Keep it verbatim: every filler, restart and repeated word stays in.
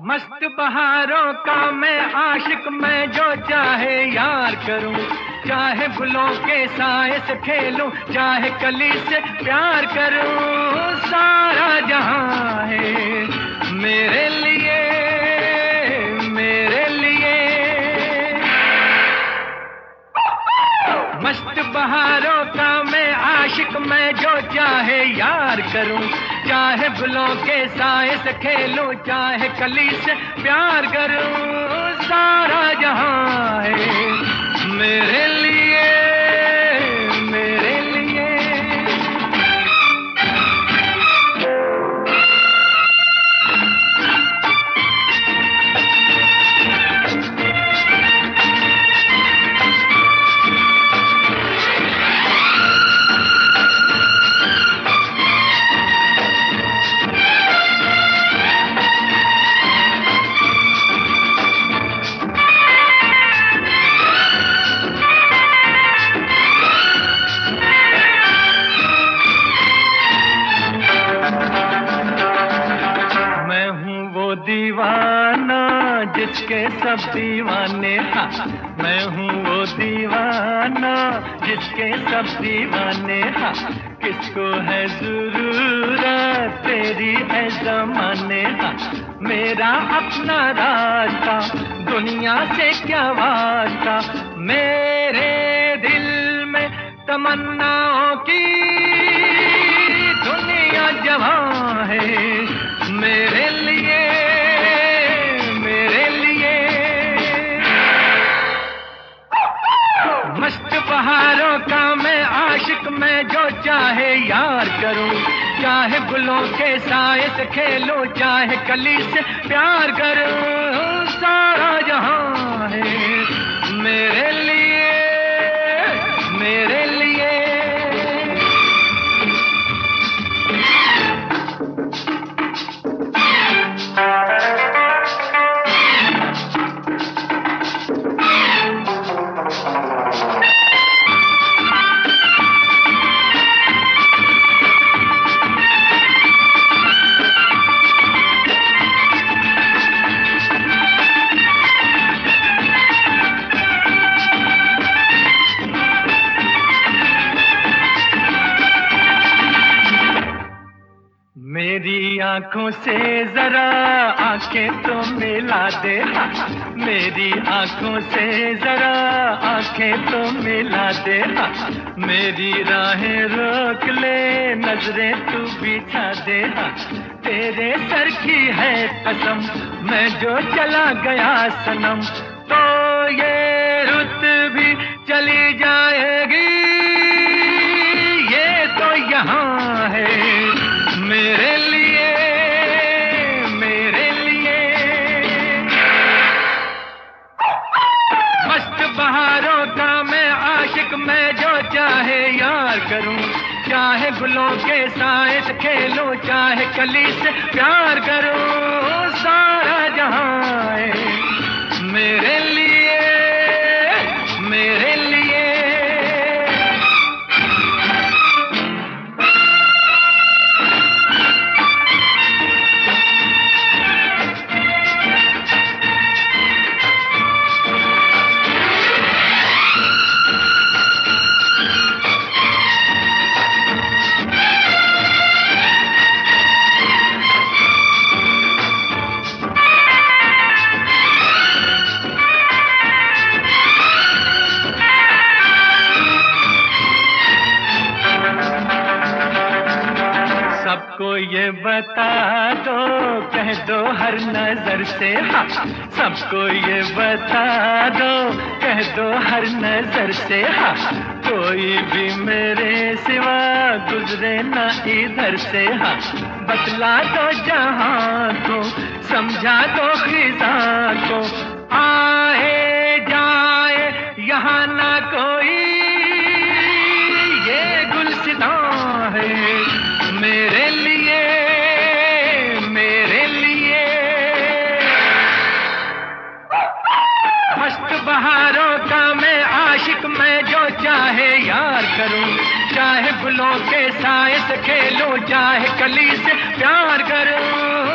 मस्त बहारों का मैं आशिक, मैं जो चाहे यार करूं, चाहे गुलों के साए से खेलूं, चाहे कली से प्यार करूं। सारा जहां है मेरे लिए, मेरे लिए। मस्त बहारों का मैं आशिक, मैं जो चाहे यार करूं, चाहे गुलों के साए से खेलूं, चाहे कली से प्यार करूं। सारा जहां है मेरे लिए, मेरे लिए। दीवाना जिसके सब दीवाने, हाँ मैं हूँ वो दीवाना जिसके सब दीवाने, हाँ किसको है जरूरत तेरी है ज़माने, हाँ मेरा अपना रास्ता दुनिया से क्या वास्ता। मेरे दिल में तमन्नाओं की दुनिया जवां है मेरे लिए, मेरे लिए। मस्त बहारों का मैं आशिक, मैं जो चाहे यार करूं, चाहे गुलों के साए से खेलूं, चाहे कली से प्यार करूं। सारा जहां है मेरे लिए, मेरे लिए। मेरी आंखों से जरा आंखें तो मिला दे, मेरी आंखों से जरा आंखें तो मिला दे, मेरी राहें रोक ले नजरें तू बिछा दे। तेरे सर की है कसम मैं जो चला गया सनम, तो ये रुत भी चली जाएगी, ये तो यहाँ है मेरे लिए, मेरे लिए। मस्त बहारों का मैं आशिक, मैं जो चाहे यार करूं, चाहे गुलों के साए से खेलूं, चाहे कली से प्यार करूं। सारा जहां है मेरे लिए, मेरे लिए। सबको ये बता दो, कह दो हर नजर से, हाँ सबको ये बता दो, कह दो हर नजर से, हाँ कोई भी मेरे सिवा गुजरे ना इधर से। हाँ बतला दो जहां को, समझा दो खिजा को, आए जाए यहाँ ना कोई, ये गुलसिता है मेरे लिए, मेरे लिए। मस्त बहारों का मैं आशिक, मैं जो चाहे यार करूं, चाहे गुलों के साए से खेलूं, चाहे कली से प्यार करूं।